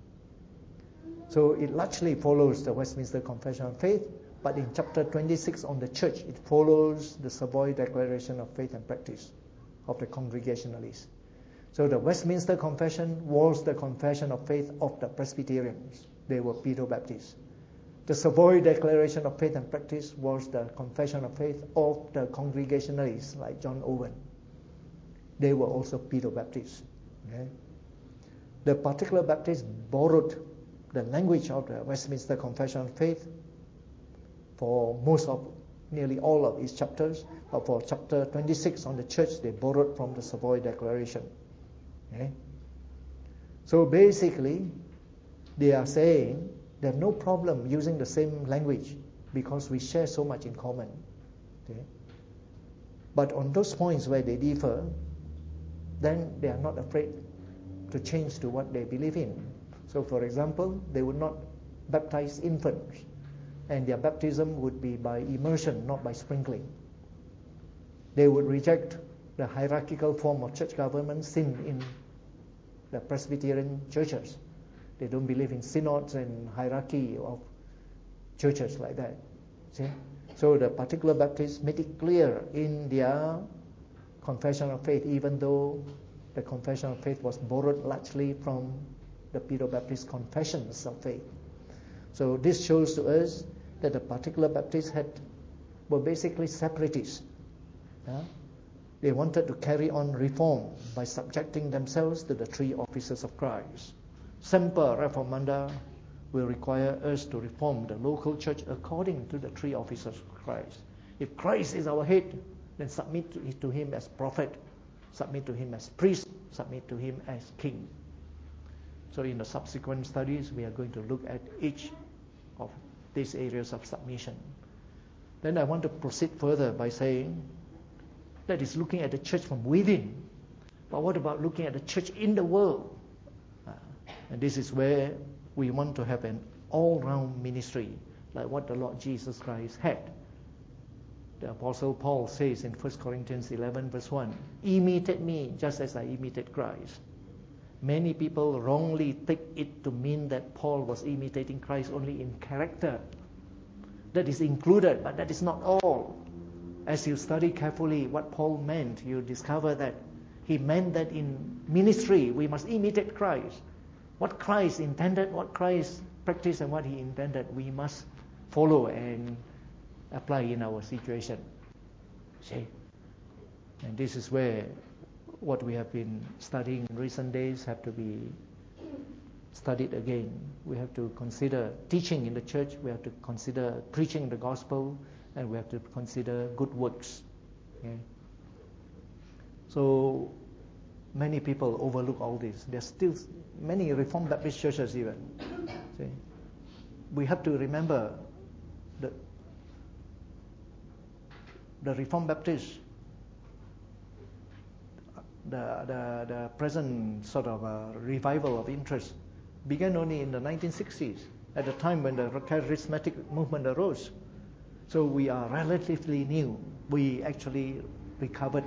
So it largely follows the Westminster Confession of Faith, but in chapter twenty-six on the church, it follows the Savoy Declaration of Faith and Practice of the Congregationalists. So the Westminster Confession was the confession of faith of the Presbyterians. They were Pedo-Baptists. The Savoy Declaration of Faith and Practice was the confession of faith of the Congregationalists, like John Owen. They were also Pedo-Baptists. Okay? The particular Baptists borrowed the language of the Westminster Confession of Faith for most of, nearly all of its chapters, but for chapter twenty-six on the church, they borrowed from the Savoy Declaration. Okay? So basically, they are saying they have no problem using the same language because we share so much in common. Okay? But on those points where they differ, then they are not afraid to change to what they believe in. So for example, they would not baptize infants, and their baptism would be by immersion, not by sprinkling. They would reject the hierarchical form of church government seen in the Presbyterian churches. They don't believe in synods and hierarchy of churches like that. See? So the particular Baptists made it clear in their confession of faith, even though the confession of faith was borrowed largely from the Pedo-Baptist confessions of faith. So this shows to us that the particular Baptists had were basically separatists. Yeah? They wanted to carry on reform by subjecting themselves to the three offices of Christ. Semper Reformanda will require us to reform the local church according to the three offices of Christ. If Christ is our head, then submit to, to him as prophet, submit to him as priest, submit to him as king. So in the subsequent studies, we are going to look at each of these areas of submission. Then I want to proceed further by saying that is looking at the church from within. But what about looking at the church in the world? Uh, and this is where we want to have an all-round ministry, like what the Lord Jesus Christ had. The Apostle Paul says in First Corinthians eleven verse one, imitate me just as I imitate Christ. Many people wrongly take it to mean that Paul was imitating Christ only in character. That is included, but that is not all. As you study carefully what Paul meant, you discover that he meant that in ministry we must imitate Christ. What Christ intended, what Christ practiced, and what he intended, we must follow and apply in our situation. See? And this is where what we have been studying in recent days have to be studied again. We have to consider teaching in the church, we have to consider preaching the gospel, and we have to consider good works. Okay? So many people overlook all this. There's still many Reformed Baptist churches even. See? We have to remember that the Reformed Baptists, the, the, the present sort of uh, revival of interest began only in the nineteen sixties, at the time when the charismatic movement arose. So we are relatively new. We actually recovered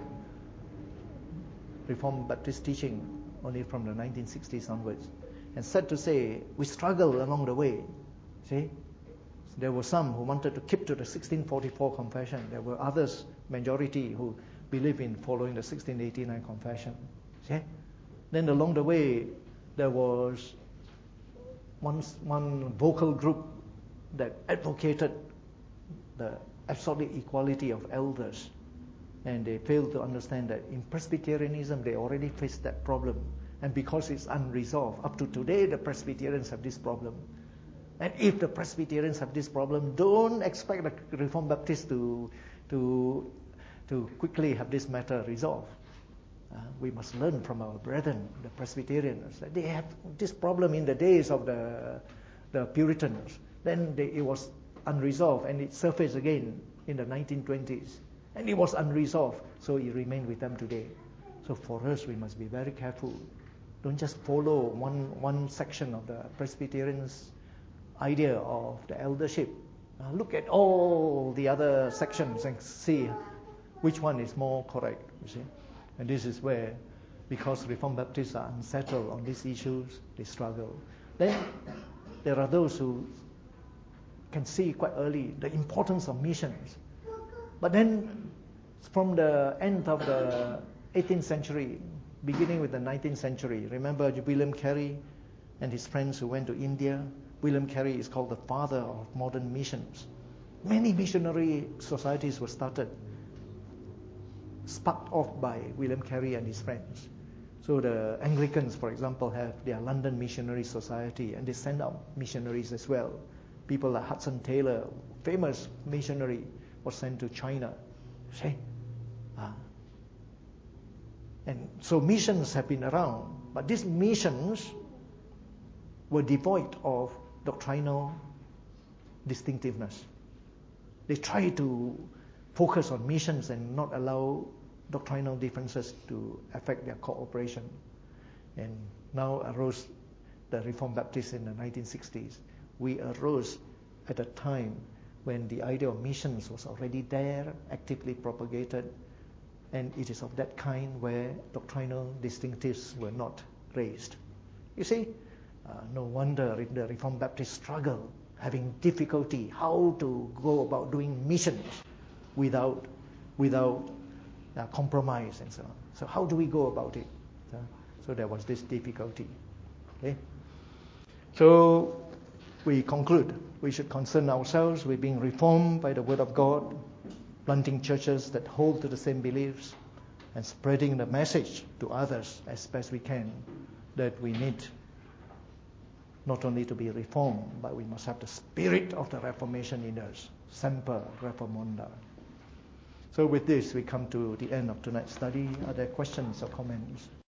Reformed Baptist teaching only from the nineteen sixties onwards. And sad to say, we struggled along the way. See? There were some who wanted to keep to the sixteen forty-four confession. There were others, majority, who believe in following the sixteen eighty-nine confession. See? Then along the way, there was one, one vocal group that advocated the absolute equality of elders. And they failed to understand that in Presbyterianism, they already faced that problem. And because it's unresolved, up to today, the Presbyterians have this problem. And if the Presbyterians have this problem, don't expect the Reformed Baptists to, to, to quickly have this matter resolved. Uh, we must learn from our brethren, the Presbyterians. They had this problem in the days of the, the Puritans. Then they, it was unresolved, and it surfaced again in the nineteen twenties. And it was unresolved, so it remained with them today. So for us, we must be very careful. Don't just follow one, one section of the Presbyterians' idea of the eldership. Uh, look at all the other sections and see which one is more correct, you see. And this is where, because Reformed Baptists are unsettled on these issues, they struggle. Then there are those who can see quite early the importance of missions. But then from the end of the eighteenth century, beginning with the nineteenth century, remember William Carey and his friends who went to India? William Carey is called the father of modern missions. Many missionary societies were started, sparked off by William Carey and his friends. So the Anglicans, for example, have their London Missionary Society, and they send out missionaries as well. People like Hudson Taylor, famous missionary, was sent to China. See? Ah. And so missions have been around, but these missions were devoid of doctrinal distinctiveness. They try to focus on missions and not allow doctrinal differences to affect their cooperation. And now arose the Reformed Baptists in the nineteen sixties. We arose at a time when the idea of missions was already there, actively propagated, and it is of that kind where doctrinal distinctives were not raised. You see, uh, no wonder the Reformed Baptists struggle, having difficulty how to go about doing missions without, without uh, compromise and so on. So how do we go about it? Uh, so there was this difficulty. Okay? So we conclude, we should concern ourselves with being reformed by the Word of God, planting churches that hold to the same beliefs, and spreading the message to others as best we can, that we need not only to be reformed, but we must have the spirit of the Reformation in us. Semper Reformanda. So with this, we come to the end of tonight's study. Are there questions or comments?